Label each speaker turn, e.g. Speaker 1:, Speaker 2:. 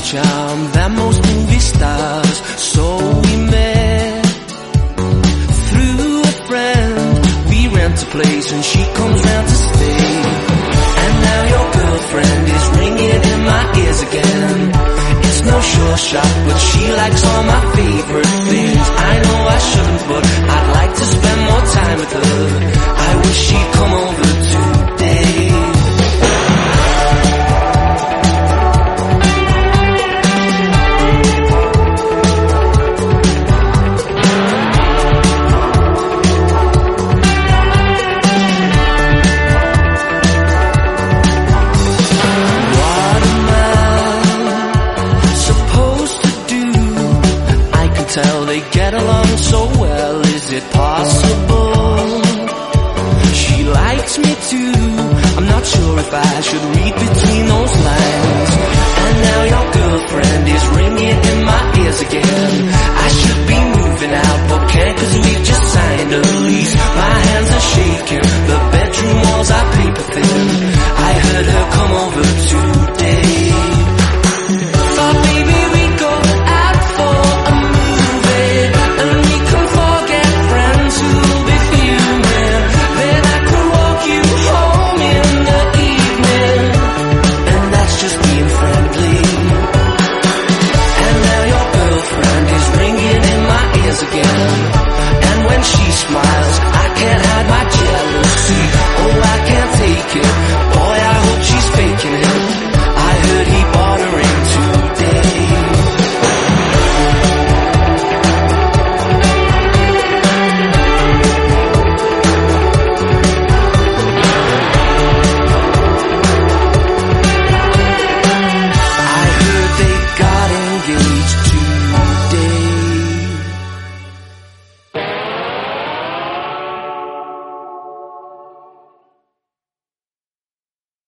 Speaker 1: charm than most movie stars. So we met through a friend. We rent a place and she comes round to stay. And now your girlfriend is ringing in my ears again. It's no sure shot, but she likes all my favorite things. I know I shouldn't, but I'd like to spend more time with her. I wish she'd come over today. They get along so well, is it possible? She likes me too, I'm not sure if I should read between